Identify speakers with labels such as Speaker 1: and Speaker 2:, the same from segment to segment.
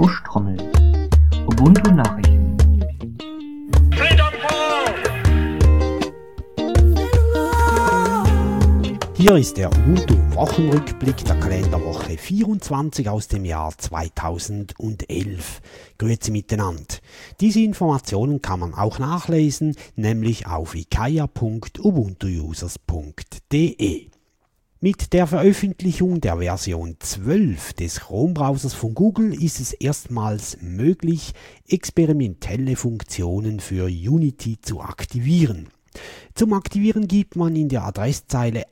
Speaker 1: Buschtrommel. Ubuntu Nachrichten.
Speaker 2: Hier ist der Ubuntu Wochenrückblick der Kalenderwoche 24 aus dem Jahr 2011. Grüezi miteinander. Diese Informationen kann man auch nachlesen, nämlich auf ikaya.ubuntuusers.de. Mit der Veröffentlichung der Version 12 des Chrome-Browsers von Google ist es erstmals möglich, experimentelle Funktionen für Unity zu aktivieren. Zum Aktivieren gibt man in der Adresszeile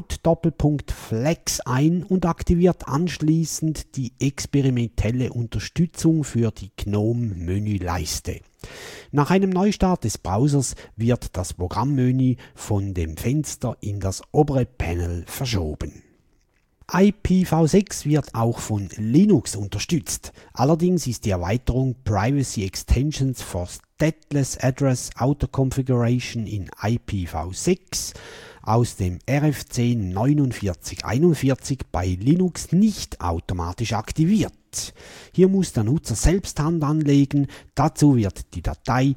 Speaker 2: about:/flex ein und aktiviert anschließend die experimentelle Unterstützung für die GNOME-Menüleiste. Nach einem Neustart des Browsers wird das Programmmenü von dem Fenster in das obere Panel verschoben. IPv6 wird auch von Linux unterstützt. Allerdings ist die Erweiterung Privacy Extensions for Stateless Address Auto Configuration in IPv6 aus dem RFC 4941 bei Linux nicht automatisch aktiviert. Hier muss der Nutzer selbst Hand anlegen, dazu wird die Datei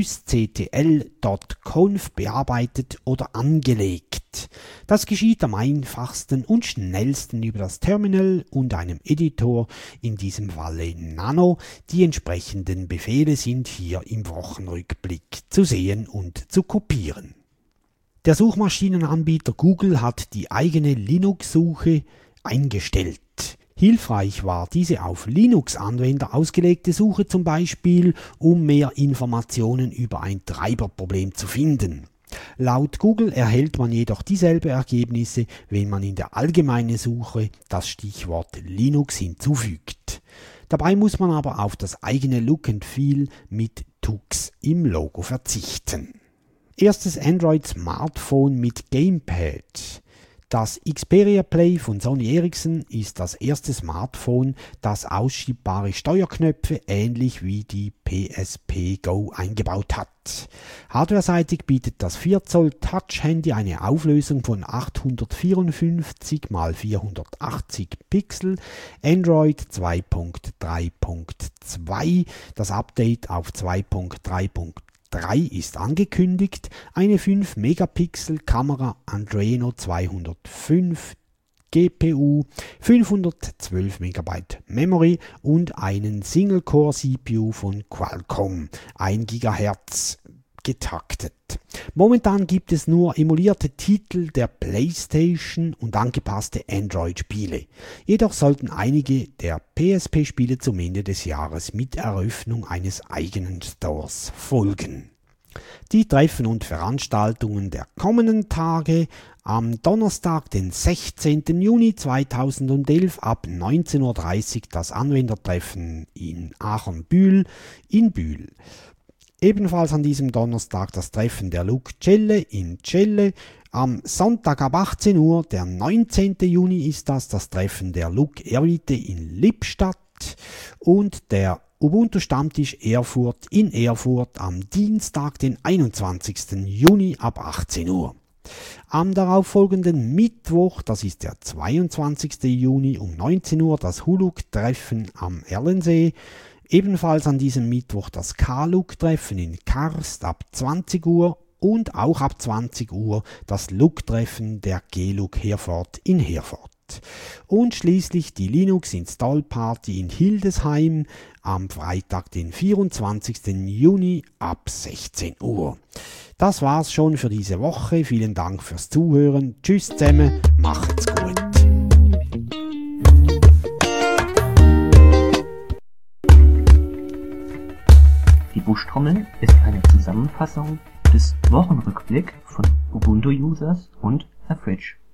Speaker 2: sysctl.conf bearbeitet oder angelegt. Das geschieht am einfachsten und schnellsten über das Terminal und einem Editor, in diesem Falle Nano. Die entsprechenden Befehle sind hier im Wochenrückblick zu sehen und zu kopieren. Der Suchmaschinenanbieter Google hat die eigene Linux-Suche eingestellt. Hilfreich war diese auf Linux-Anwender ausgelegte Suche zum Beispiel, um mehr Informationen über ein Treiberproblem zu finden. Laut Google erhält man jedoch dieselben Ergebnisse, wenn man in der allgemeinen Suche das Stichwort Linux hinzufügt. Dabei muss man aber auf das eigene Look and Feel mit Tux im Logo verzichten. Erstes Android-Smartphone mit Gamepad. Das Xperia Play von Sony Ericsson ist das erste Smartphone, das ausschiebbare Steuerknöpfe ähnlich wie die PSP Go eingebaut hat. Hardwareseitig bietet das 4 Zoll Touch-Handy eine Auflösung von 854 x 480 Pixel, Android 2.3.2, das Update auf 2.3.3 ist angekündigt, eine 5-Megapixel-Kamera Adreno 205, GPU, 512 MB Memory und einen Single-Core-CPU von Qualcomm, 1 GHz getaktet. Momentan gibt es nur emulierte Titel der PlayStation und angepasste Android-Spiele. Jedoch sollten einige der PSP-Spiele zum Ende des Jahres mit Eröffnung eines eigenen Stores folgen. Die Treffen und Veranstaltungen der kommenden Tage: am Donnerstag, den 16. Juni 2011 ab 19:30 Uhr das Anwendertreffen in Aachen-Bühl in Bühl. Ebenfalls an diesem Donnerstag das Treffen der Look Celle in Celle. Am Sonntag ab 18 Uhr, der 19. Juni, ist das Treffen der Look Erwite in Lippstadt und der Ubuntu Stammtisch Erfurt in Erfurt am Dienstag, den 21. Juni ab 18 Uhr. Am darauffolgenden Mittwoch, das ist der 22. Juni um 19 Uhr, das Huluk-Treffen am Erlensee. Ebenfalls an diesem Mittwoch das K-Look-Treffen in Karst ab 20 Uhr und auch ab 20 Uhr das Look-Treffen der G-Look Herford in Herford. Und schließlich die Linux-Install-Party in Hildesheim am Freitag, den 24. Juni ab 16 Uhr. Das war's schon für diese Woche. Vielen Dank fürs Zuhören. Tschüss zusammen, macht's gut.
Speaker 1: Die Buschtrommel ist eine Zusammenfassung des Wochenrückblick von Ubuntu-Users und Herr Fritsch.